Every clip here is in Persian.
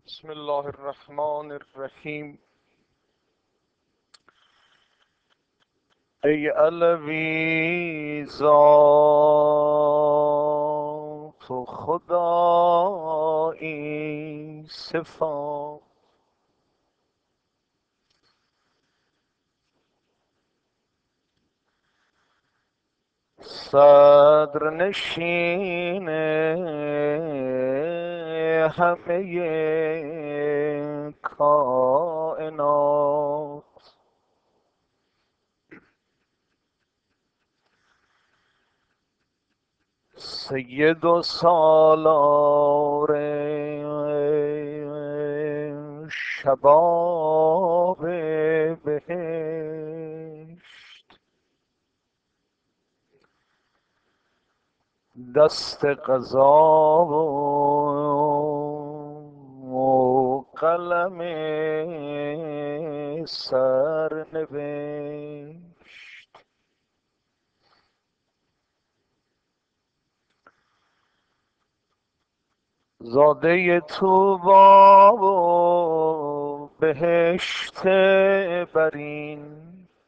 بسم الله الرحمن الرحیم. ای علوی ذات و خدایی صفات، صدر نشین همه کائنات، سید و سالار شباب بهشت، دست قضا و قلم سرنوشت. زاده طوبی و بهشت برین،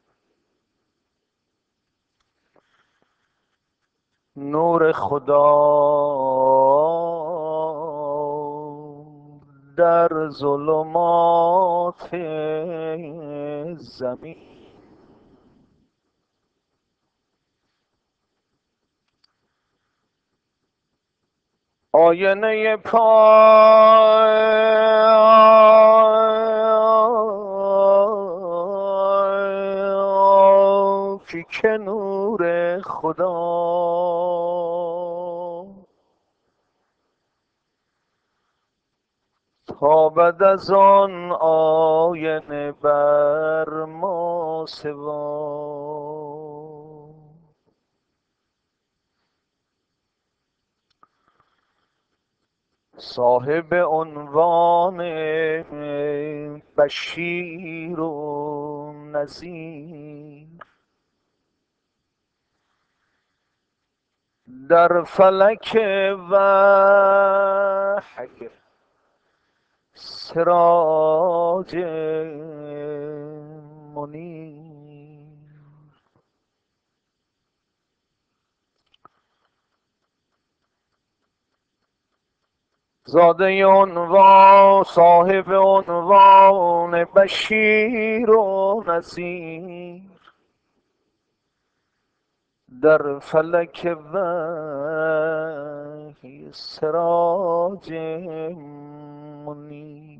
نور خدا در ظلمات زمین. آینه پاکی که نور خدا تابد از آن آینه بر ما سوا. صاحب عنوان بشیر و نذیر، در فلک وحی سراج منیر. زاده عنوان، صاحب عنوان بشیر و نذیر، در فلک وحی سراج منیر.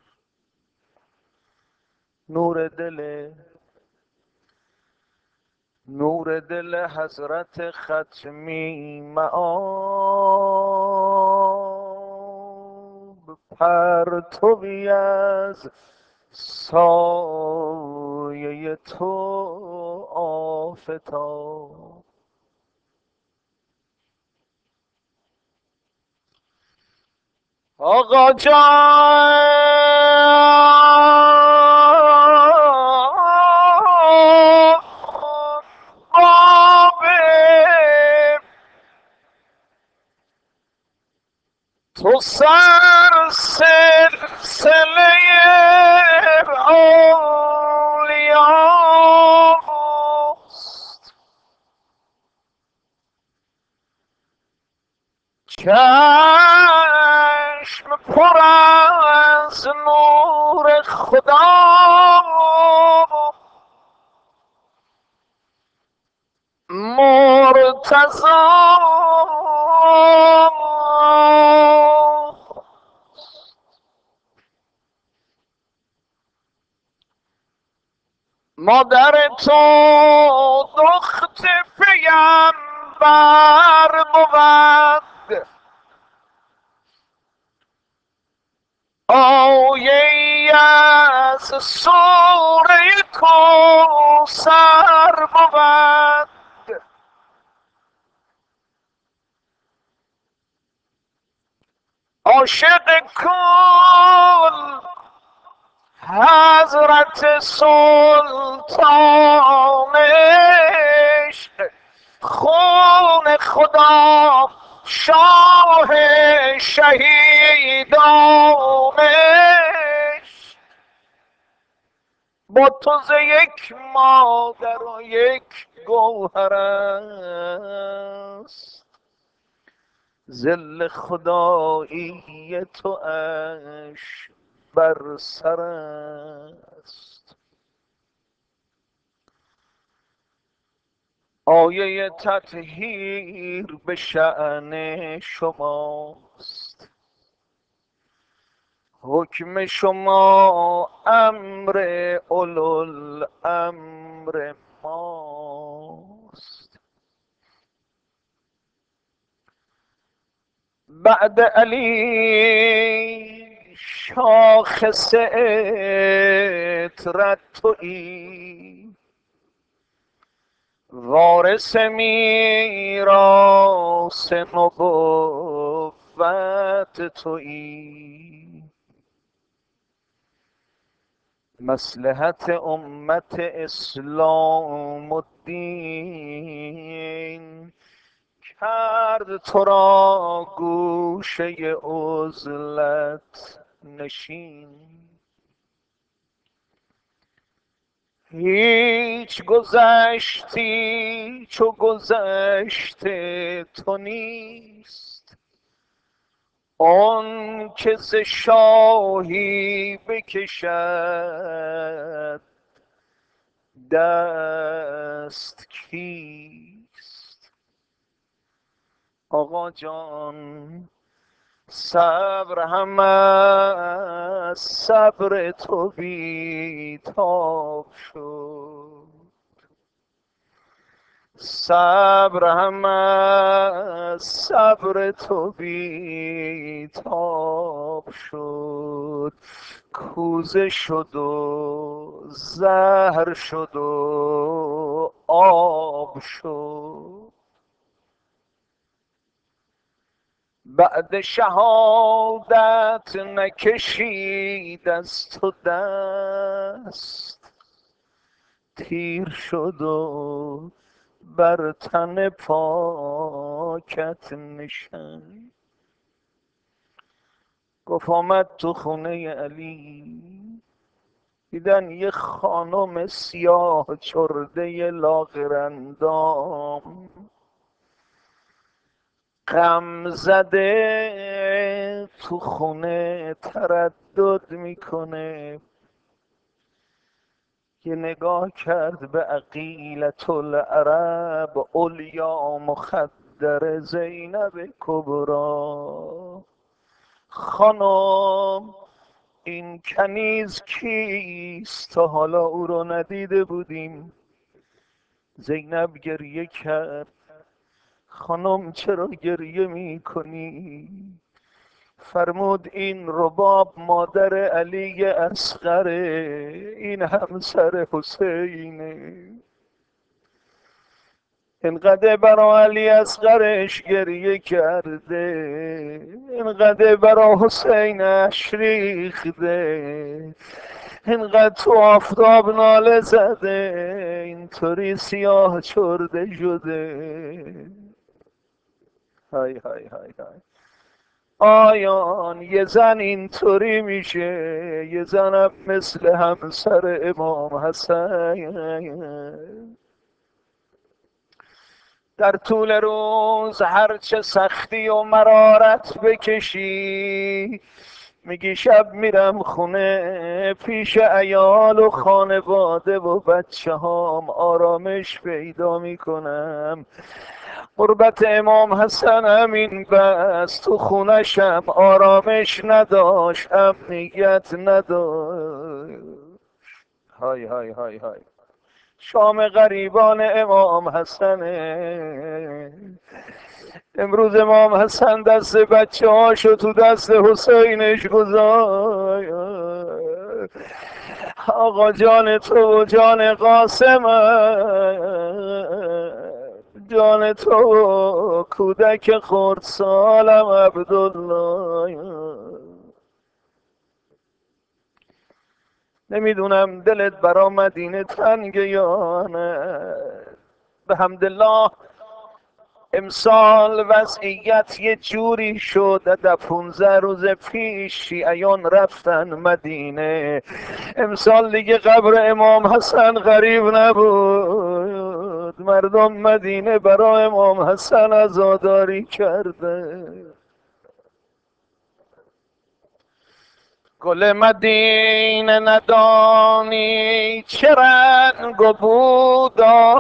نور دل حضرت ختمی مآب، پرتوی از سایه تو آفتاب. آقا جان باب تو سلسله اولیاست، چشم پر از نور خدا، مرتضی. مادر تو دخت پیمبر بود، آیه از سوره کوثر بود. عاشق کل حضرت سلطان عشق، خون خدا شاه شهیدان با تو ز یک مادر و یک گوهر است، ظل خدایی تو اش بر سر است. آیه تطهیر به شأن شماست، حکم شما امر اولوالامر ماست. بعد علی شاخص عطرت تویی، وارث میراث نبوت تویی، مصلحت امت اسلام و دین کرد تو را گوشه عزلت نشین. هیچ گذشتی چو گذشته تو نیست، آن که ز شاهی بکشد دست کیست. آقا جان صبر هم از صبر تو بیتاب شد، صبر هم از صبر تو بیتاب شد. کوزه شد و زهر شد و آب شد، بعد شهادت نکشید از تو دست، تیر شد و بر تن پاکت نشست. گفت آمد تو خونه علی، دیدن یه خانم سیاه چرده لاغرندام، غم زده تو خونه تردد میکنه. یه نگاه کرد به عقیلة العرب، علیا مخدر زینب کبرا. خانم این کنیز کیست؟ تا حالا او رو ندیده بودیم. زینب گریه کرد. خانم چرا گریه میکنی؟ فرمود این رباب مادر علی اصغره، این همسر حسینه. اینقدر برا علی اصغرش گریه کرده، اینقدر برا حسینش ریخته، اینقدر تو آفتاب ناله زده، اینطوری سیاه چرده شده. های های های های. آیان یه زن اینطوری میشه، یه زنم مثل همسر امام حسن. در طول روز هرچه سختی و مرارت بکشی، میگی شب میرم خونه پیش عیال و خانواده و بچه هام آرامش پیدا میکنم. قربت امام حسن همین بس، تو خونشم آرامش نداشت، امنیت نداشت. های های های های. شام غریبان امام حسنه. امروز امام حسن دست بچه هاشو تو دست حسینش گذاشت. آقا جان تو و جان قاسم، جان تو و کودک خردسالم عبدالله. نمیدونم دلت برا مدینه تنگه یا نه. به حمدالله امسال وضعیت یه جوری شد، در 15 روز پیش شیعیان رفتن مدینه. امسال دیگه قبر امام حسن غریب نبود، مردم مدینه برای امام حسن عزاداری کرده. گل مدینه ندانی چه رنگ و بو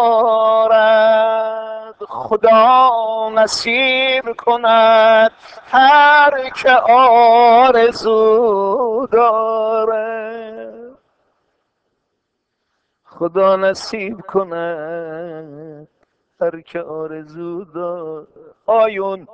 دارد، خدا نصیب کند هر که آرزو دارد. خدا نصیب کند هر که آرزو دارد. آیون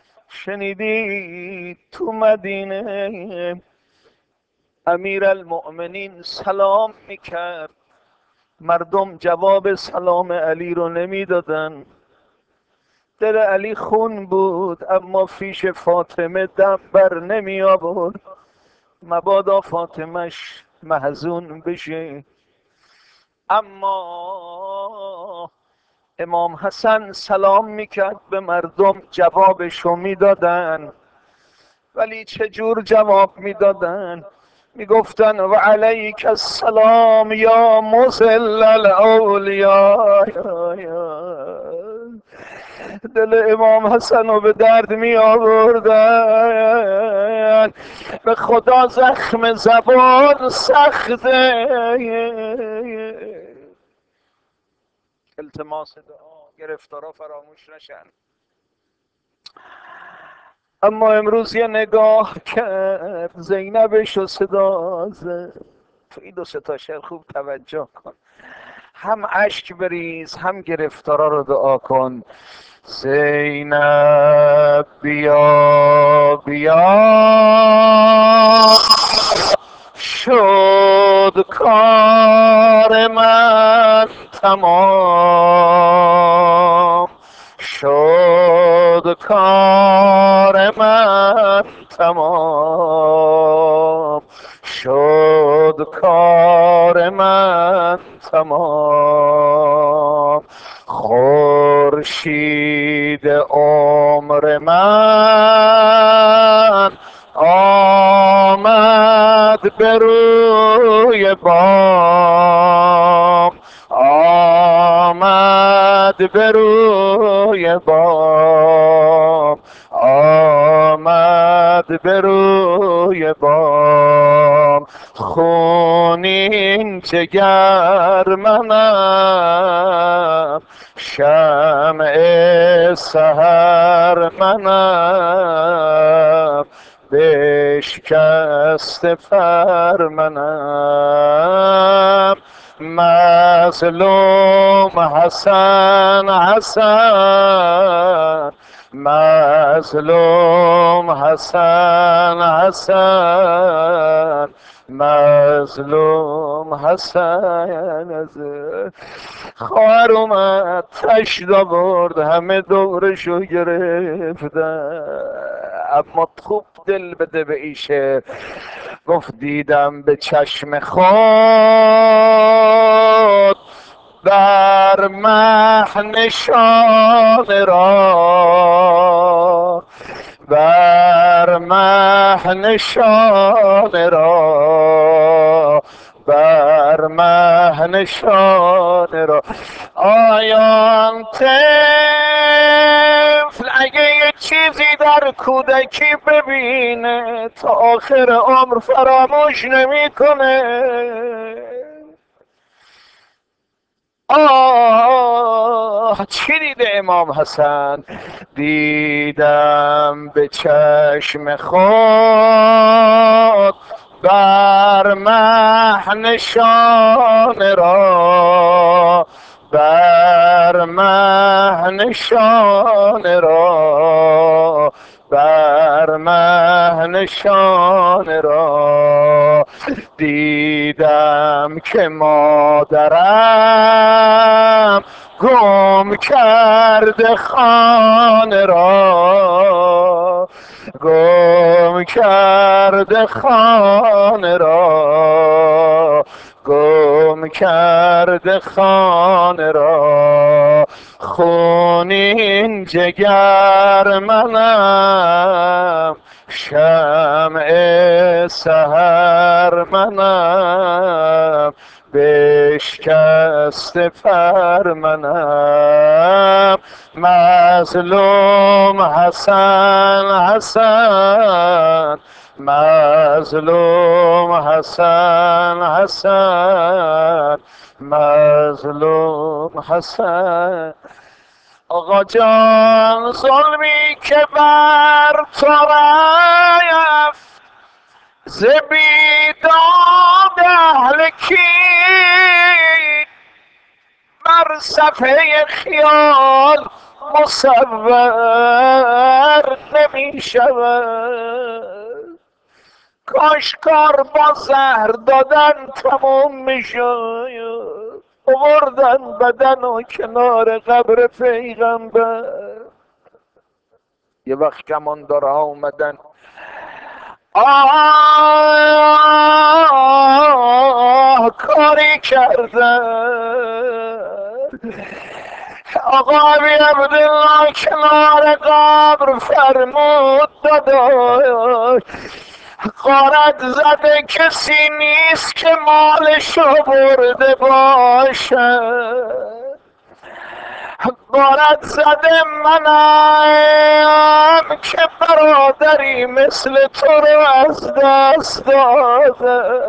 شنیدی تو مدینه امیرالمؤمنین سلام میکرد، مردم جواب سلام علی رو نمیدادن. دل علی خون بود اما فیش فاطمه دم بر نمی آورد، مبادا فاطمش محزون بشه. اما امام حسن سلام میکرد به مردم، جوابشو میدادن. ولی چجور جواب میدادن؟ میگفتن و علیک السلام یا مذل الاولیا. دل امام حسن رو به درد می آوردن. به خدا زخم زبان سخته. التماس دعا گرفتارا فراموش نشن. اما امروز یه نگاه کرد زینبش و صدا زد. تو این 2 شعر خوب توجه کن، هم اشک بریز هم گرفتارا رو دعا کن. زینب بیا بیا، شد کار من تمام، شد کار من تمام، شد کار من تمام. خورشید عمر من آمد به روی بام، آمد به روی بام، آمد به روی بام. خونین جگر منم، شمع سحر منم، بشکست پر منم. مظلوم حسن حسن، مظلوم حسن حسن، مظلوم حسن. از خواهر اومد تشت آورد، همه دورشو گرفتن. اما خوب دل بده به ایشه، گفت دیدم به چشم خود بر مه نشانه را، بر مه نشانه را، بر مه نشانه را. آیان طفل اگه یه چیزی در کودکی ببینه تا آخر عمر فراموش نمیکنه. آه چی دیده امام حسن؟ دیدم به چشم خود بر مه نشانه را، بر مه نشانه را، بر مه نشانه را. دیدم که مادرم گم کرده خانه را، گم کرده خانه را، گم کرده خانه را. خونین جگر منم، شمع سحر منم، بشکسته پر منم. مظلوم حسن حسن، مظلوم حسن حسن، مظلوم حسن. آقا جان ظلمی که بر تو رفت، ز بیداد اهل کین، بر صفحه خیال مصور نمی شود. کاش کار با زهر دادن تموم می شد، آوردن بدن و کنار قبر پیغمبر. یه وقت کماندارها اومدن، کاری کردن. آقا ابی عبدالله کنار قبر فرمود داداش، غارت زده کسی نیست که مالشو برده باشد. غارت زده منم که برادری مثل تو رو از دست داده.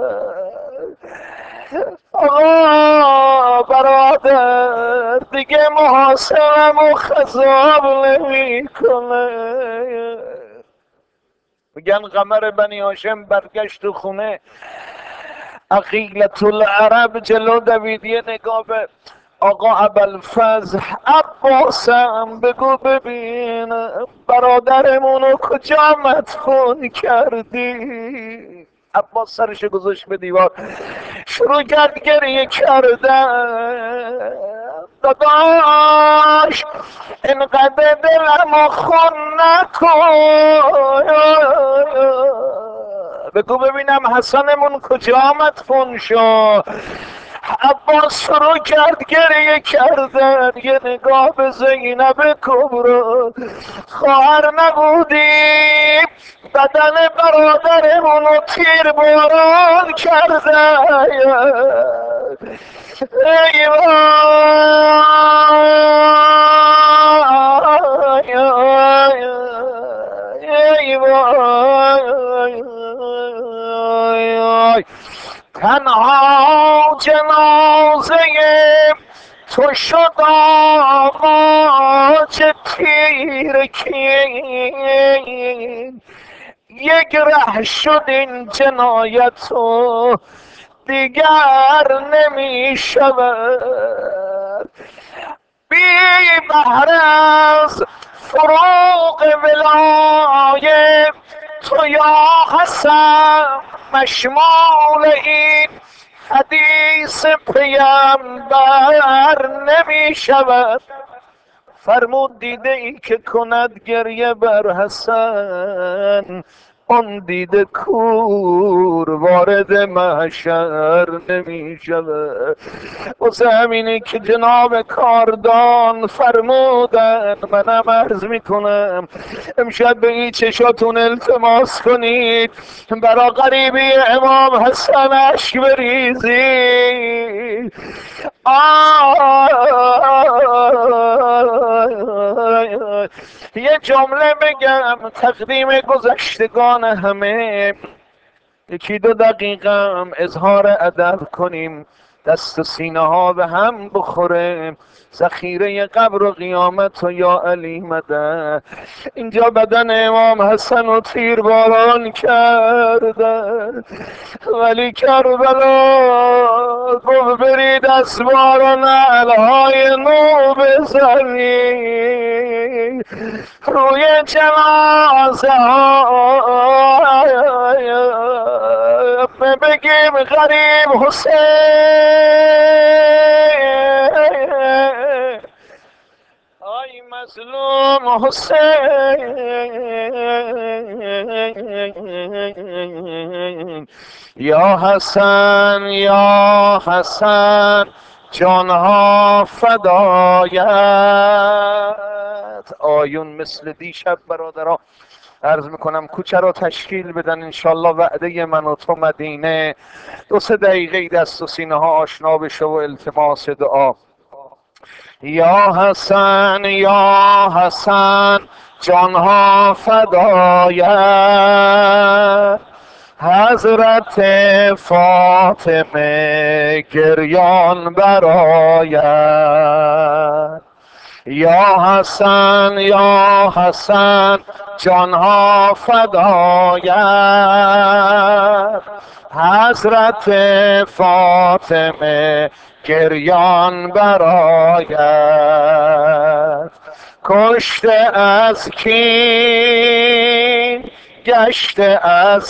آقا برادر دیگه محاسبم و خذاب نمی کنه. میگن قمر بنی هاشم برگشت تو خونه، عقیلة العرب جلو دوید. یه نگاه به آقا ابوالفضل عباسم بگو ببینم برادرمونو کجا مدفون کردی؟ عباس سرش گذاشت به دیوار، شروع کرد گریه کردن. داداش اینقدر دلمو خون نکن، بگو ببینم حسنمون کجا مدفون شد. عباس شروع کرد گریه کردن. یه نگاه به زینب کبرا، خواهر نبودی بدن برادرمونو تیر باران کردن. ای وای ای وای، تنها جنازه تو شد آغاج تیرکین، یک ره شد این جنایت و دیگر نمی شود. بی بهر از فروغ ولایت تو یا حسن، مشمول این حدیث پیامبر نمی شود. فرمود دیده ای که کند گریه بر حسن، آن دیده کور وارد محشر نمی شود. واسه همینه که جناب کاردان فرمودن، منم عرض میکنم امشب به این چشاتون التماس کنید برا قریبی امام حسن اشک بریزید. یه جمله بگم تقدیم گذشتگان همه، یکی دو دقیقم اظهار ادب کنیم، دست و سینه ها به هم بخوره، ذخیره قبر و قیامت و یا علی مدد. اینجا بدن امام حسن و تیر باران کردن، ولی کربلا گفت برید اسوار و نعلهای نو بزنید روی جنازه ها، بگیم غریب حسین، آی مظلوم حسین، یا حسن یا حسن جانها فدایت. آیون مثل دیشب برادران عرض میکنم کوچه رو تشکیل بدن انشالله. وعده من و تو مدینه 2-3 دقیقه دست و سینه ها آشنا بشه و التماس دعا. یا حسن یا حسن جانها فدایت. حضرت فاطمه گریان برآید. یا حسن یا حسن جانها فدایت. حضرت فاطمه گریان برآید. کشته از کین گشته از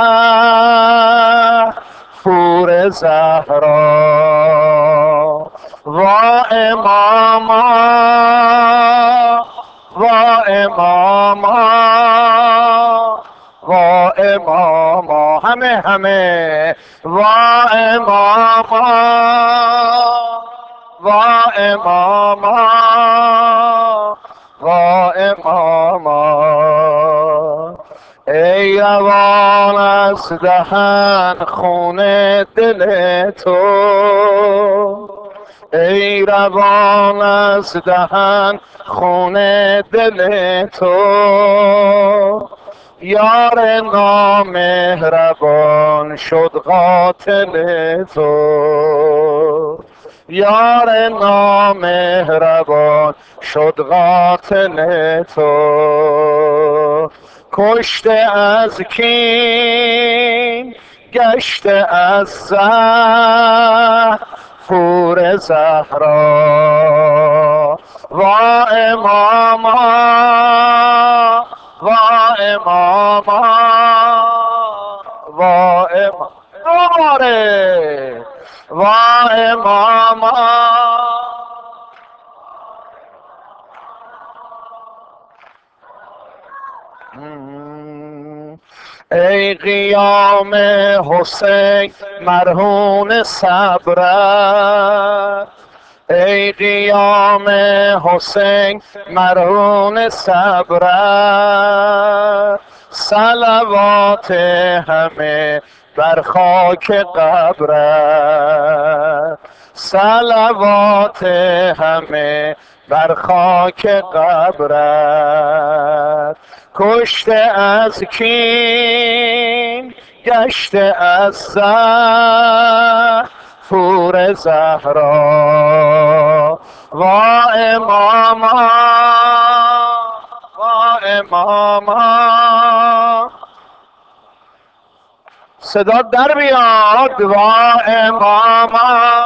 سه فور زهرا و اماما و اماما و اماما همه و اماما و اماما و اماما. ای روان از دهن خون دل تو، ای روان از دهن خون دل تو. یار نامهربان شد قاتل تو، یار نامهربان شد قاتل تو. کشته از کین گشته از زه فور زهرا و اماما و اماما و اماما و اماما. ای قیام حسین مرهون صبرت، ای قیام حسین مرهون صبرت. صلوات همه بر خاک قبرت، صلوات همه بر خاک قبرت. کشته از کین گشته از زه فور زهرا و اماما و اماما. صدا در بیاد و اماما.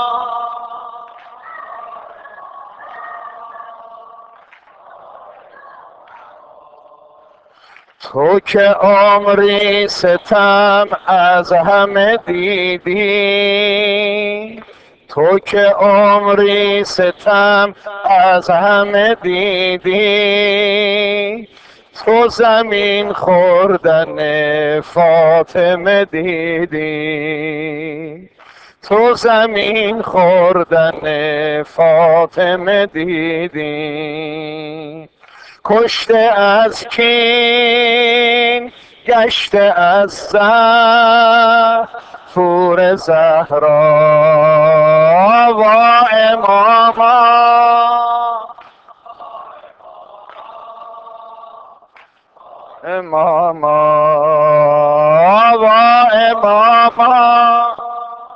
تو که عمری ستم از همه دیدی، تو که عمری ستم از همه دیدی. تو زمین خوردن فاطمه دیدی، تو زمین خوردن فاطمه دیدی. کشته از کین گشته از زه فور زهرا و اماما اماما و اماما.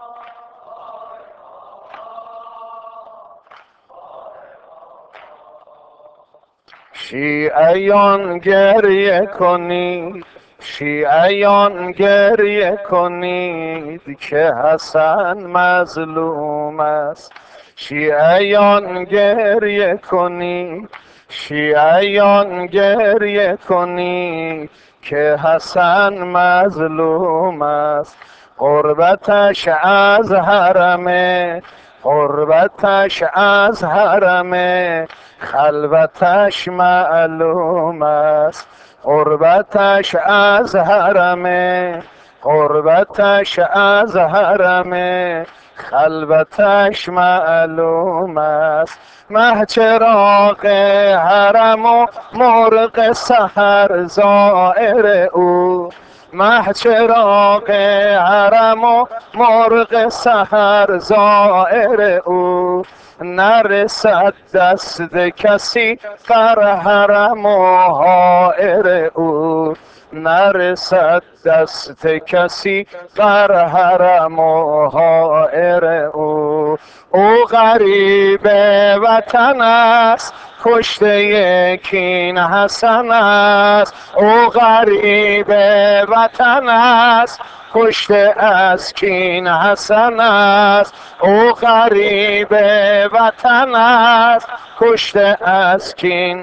شیعیان گریه کنید، شیعیان گریه کنید که حسن مظلوم است. شیعیان گریه کنید، شیعیان گریه کنید که حسن مظلوم است. قربتش از حرمه، قربتش از حرمه، خلوتش معلوم است. قربتش از حرمه، قربتش از حرمه، خلوتش معلوم است، مه چراغ حرم و مرغ سحر زائر او، مه چراغ حرم و مرغ سحر زائر او، نرسد دست کسی در حرم و حائر او، نرسد دست کسی در حرم و حائر او غریب وطن است، کشته کین حسن است، او غریب وطن است، کشته از کین حسن است، او غریب وطن است، کشته از کین،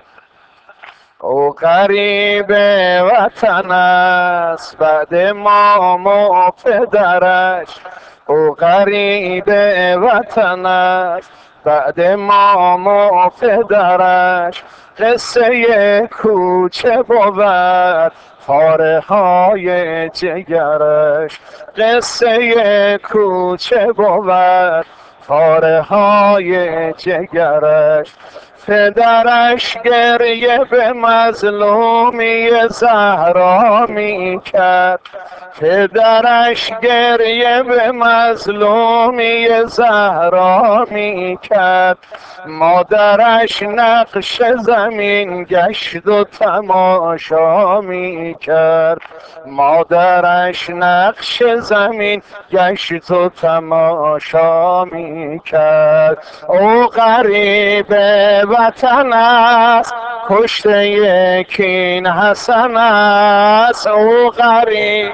او غریب وطن است بعد مام و پدرش، او غریب وطن است بعد مام و پدرش، قصه کوچه بود پاره های جگرش، قصه کوچه بود پاره های جگرش، پدرش گریه به مظلومی زهرا می کرد، پدرش گریه به مظلومی زهرا می کرد، مادرش نقش زمین گشت و تماشا می کرد، مادرش نقش زمین گشت و تماشا می کرد، او غریب وطن است، کشته کین حسن است، او غریب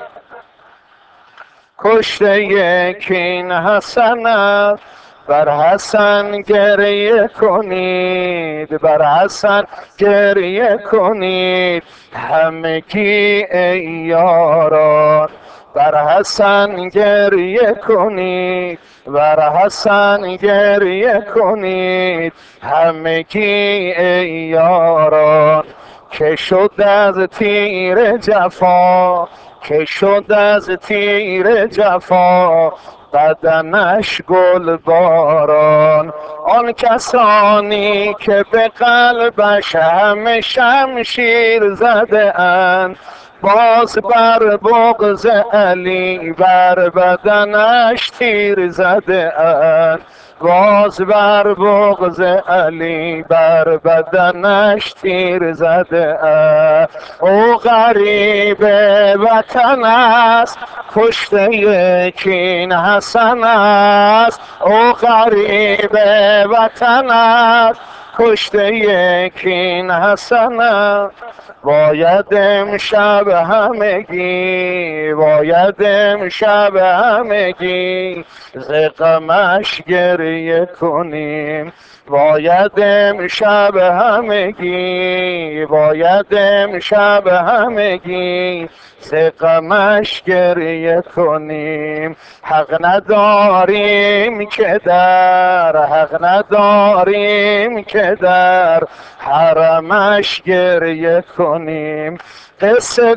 کشته کین حسن است، بر حسن گریه کنید، بر حسن گریه کنید همگی ای یاران، بر حسن گریه کنید، بر حسن گریه کنید همگی ای یاران، که شد از تیر جفا، که شد از تیر جفا بدنش گل باران، آن کسانی که به قلبش همه شمشیر زده اند، باز بر بغض علی بر بدنش تیر زده اند، باز بر بغض علی بر بدنش تیر زده اند، او غریب وطن است، کشته کین حسن است، او غریب وطن است، کشته کین حسن است، باید امشب همگی، باید امشب همگی ز غمش گریه کنیم، باید امشب همگی، باید امشب همگی ز غمش گریه کنیم، حق نداریم که در، حق نداریم که در حرمش گریه کنیم، قصه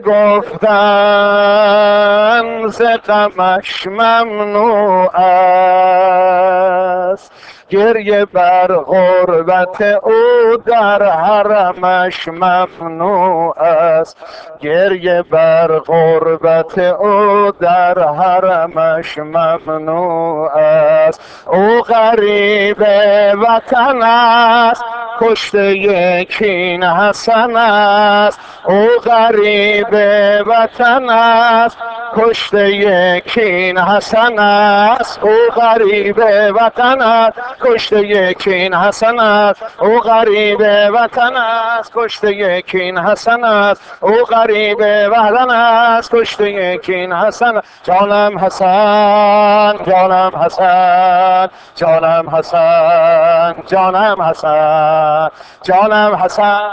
گفتن ز غمش ممنوع است، گریه بر غربت او در حرمش ممنوع است، گریه بر غربت او در حرمش ممنوع است، او غریب وطن است، کشته کین حسن است، او غریب وطن است، کشته کین حسن است، او غریب وطن است، کشته کین حسن است، او غریب وطن است، کشته کین حسن است، او غریب وطن است، کشته کین حسن، جانم حسن، جانم حسن، جانم حسن، جانم حسن، جانم حسن.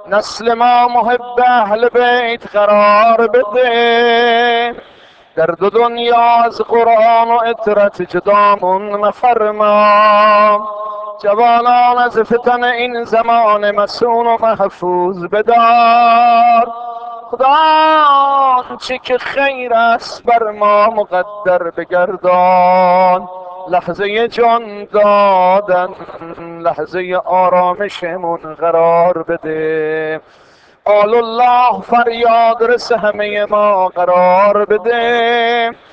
نسل ما محب اهل بیت قرار بده، در دو دنیا از قرآن و اطرت جدامون مفرما، جوانان از فتن این زمان مسون و محفوظ بدار. خدا چه که خیر است بر ما مقدر بگردان، لحظه جان دادن لحظه آرامشمون قرار بده. آل الله فریاد رس همه ما قرار بده.